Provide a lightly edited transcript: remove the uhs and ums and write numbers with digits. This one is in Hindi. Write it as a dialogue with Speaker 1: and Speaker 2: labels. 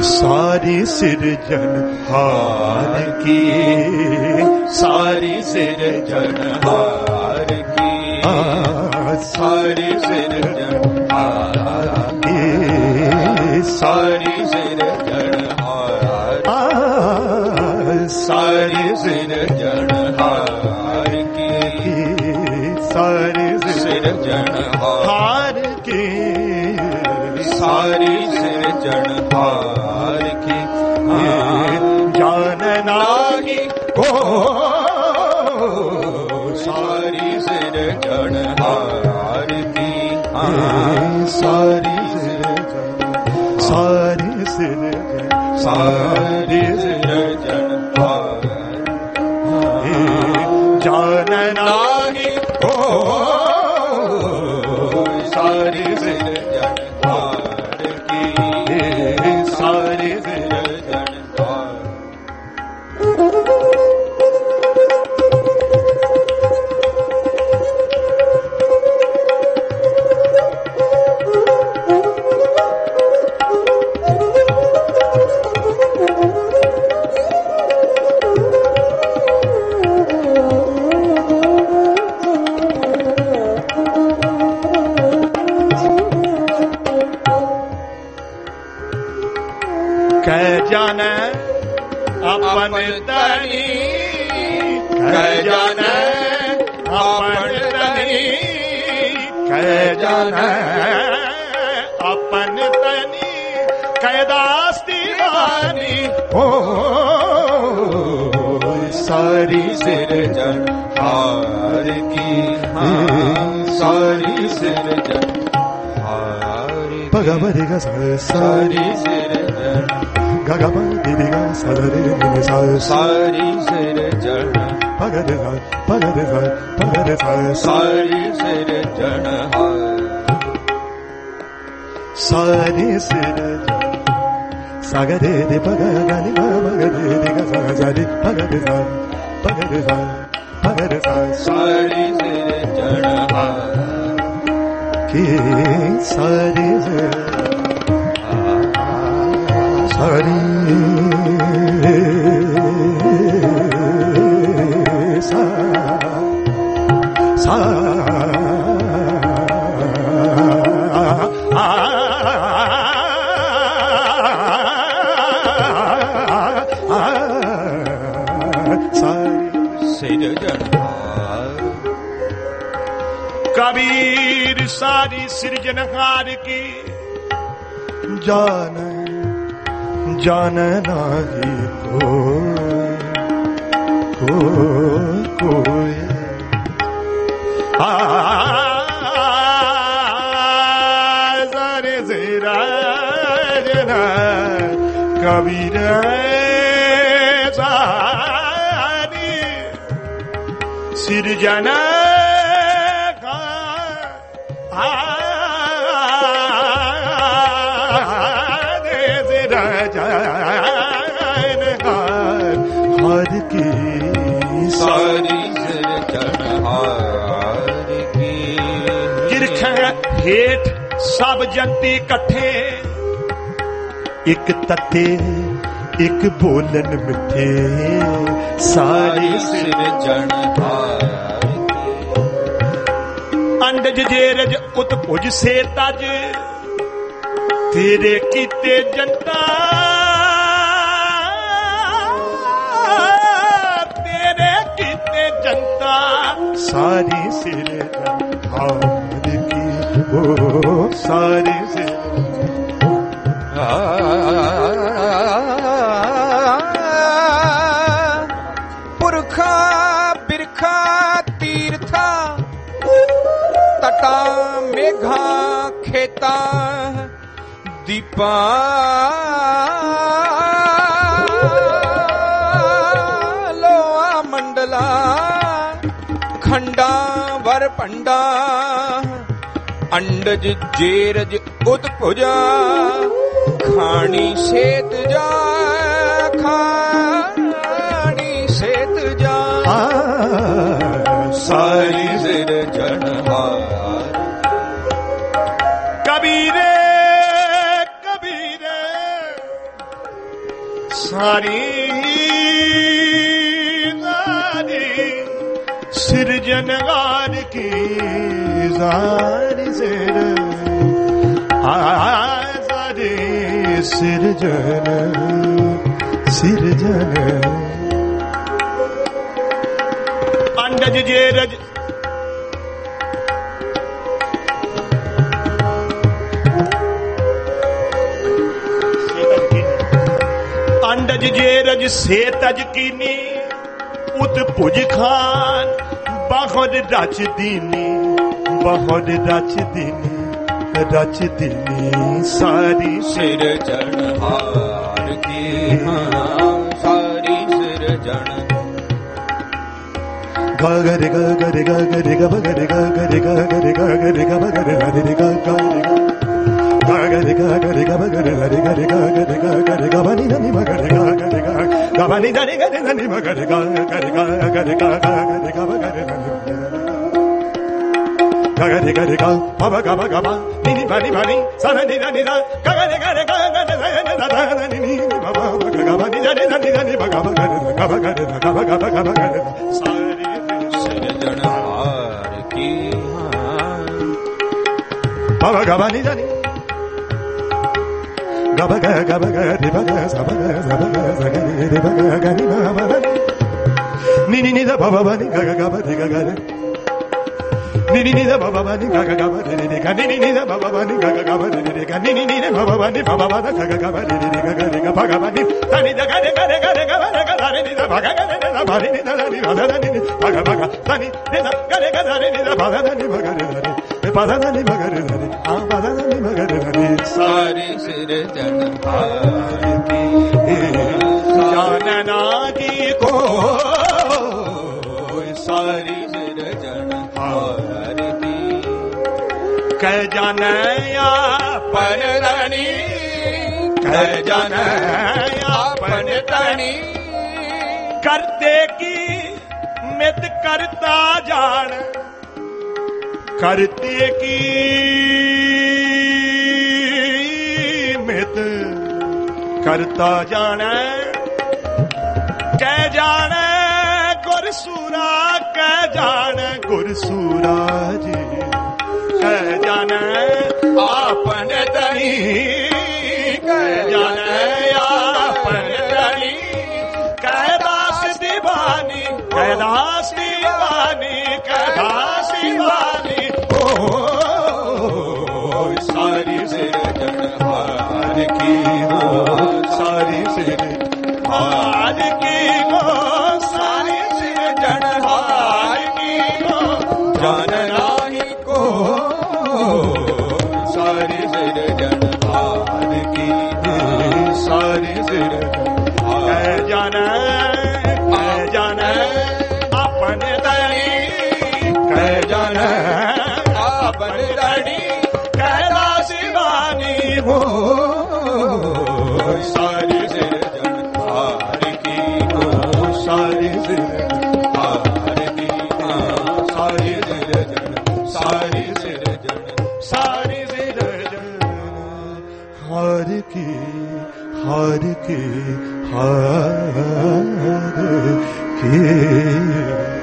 Speaker 1: सारी सिरजनहार की,
Speaker 2: सारी सिरजनहार की, सारी सिरजनहार की, सारी सिरजनहार, सारी सिरजनहार की,
Speaker 1: सारी सिरजनहार की,
Speaker 2: सारी सिरजनहार की,
Speaker 1: जान लागी
Speaker 2: ओ सारी सिरजनहार की, सारी
Speaker 1: सारी
Speaker 2: सारी सिरजनहार,
Speaker 1: जान
Speaker 2: लागी ओ सारी सिरजनहार की, सारी सिरजनहार।
Speaker 1: जान अपन तनी, जान अपन तनी, जान अपन तनी, कैदास दीवानी हो
Speaker 2: सारी सिरजनहार की, सारी सिरजनहार,
Speaker 1: भगवरेगा
Speaker 2: सारी सिरजन
Speaker 1: गगम दिदिगा सदरे निसा,
Speaker 2: सारी सिरजन
Speaker 1: भगदेगा भगदेगा भगदेगा,
Speaker 2: सारी सिरजनहार,
Speaker 1: सारी सिरजन सागरे दे भगगनि भगदे दिगा सजरे भगदेगा भगदेगा भगदेगा,
Speaker 2: सारी सिरजनहार
Speaker 1: की सारी सारी सा सा
Speaker 2: सिरजनहार।
Speaker 1: कबीर सारी सिरजनहार की, जान जान नाही कोई सारे सिरजना कबीर सारी सिरजना हर की
Speaker 2: सारी सिरजनहार की,
Speaker 1: गिरख हेठ सब जंती कट्ठे, एक तते एक बोलन मिठे, सारी
Speaker 2: सिरजनहार की,
Speaker 1: अंडज जेरज उत्पुज से तज, तेरे कीते जनता, तेरे कीते जनता, सारी सिरजनहार की, ओ सारी
Speaker 2: पुरखा बिरखा तीर्था, तटा मेघा खेता, दीपा लोआ मंडला, खंडा वर पंडा, अंडज जेरज उत्पुजा, खानी सेत जा, खानी सेत जा, सारी सिरजनहार।
Speaker 1: कबीरे कबीरे सारी सिरजनगार की सारी सिरजन अंडज जेरज अंडज जेरज से तज कीनी उत पुज खान बहुत रच दीनी सारी
Speaker 2: सिरजनहार की सारी सिरजन
Speaker 1: गागरे गागरे गागरे गागरे गागरे गागरे गागरे गागरे गागरे गागरे गागरे गागरे हरे गागरे गागरे गागरे गाबानी ननी मगरे गागरे गाबानी ननी गरे ननी मगरे गागरे गागरे गागरे गागरे गागरे गागरे गा बाबा गाबा गाबा निनी बानी बानी साना नी ननी दा गागरे गागरे गागरे दादा ननी नी बाबा गाबा नी ननी ननी ननी बाबा गागरे सारी
Speaker 2: सिरजनहार की
Speaker 1: बाबा गाबा नी जानी gaba ga gaba ga de ba ga sa ba ga sa ba ga sa ga de ba ga ga ni ba ba ni ni da ba ba ni ga ga ba de ga ga ni da ba ba ni ga ga ba de de ga ni da ba ba ni ga ga ba de de ga ni da ba ba ni ba ba da ga ga ba de de ga ga de ga ba ga ba ni ta ni da ga de ga de ga de ga ba ga da ni da ba ga ga de da ba ni da ni da ni ba ga ta ni de da ga de ga da ni da ba da ni ba ga de da ba da ni ba ga de da a ba da ni ba ga de da
Speaker 2: सारी सिरजनहार की
Speaker 1: जानना की को
Speaker 2: सारी सिरजनहार की
Speaker 1: कह जानया
Speaker 2: पन रानी
Speaker 1: कह जानया
Speaker 2: पन तनी
Speaker 1: करते की मित करता जान करते की मित करता जाने कह जाने गुरसूरा कह जाने गुरसूरा जी कह जाने
Speaker 2: आपन तनी
Speaker 1: कह जाने आपन तनी कैदास दीवानी कैदास दीवानी कैदास दीवानी ओ सारी
Speaker 2: सिरजनहार की
Speaker 1: सारी सिरजनहार की हो सारी सिरजनहार की हो
Speaker 2: जानना ही को सारी सिरजनहार की
Speaker 1: सारी सिरजनहार जाना अपन दनी कह जाना
Speaker 2: आपन तनी
Speaker 1: कैलाश वाणी हो
Speaker 2: सारी सिरजनहार की
Speaker 1: सारी
Speaker 2: सिरजनहार की सारी सिरजन सारी सिरजन
Speaker 1: सारी हार की हार की हार की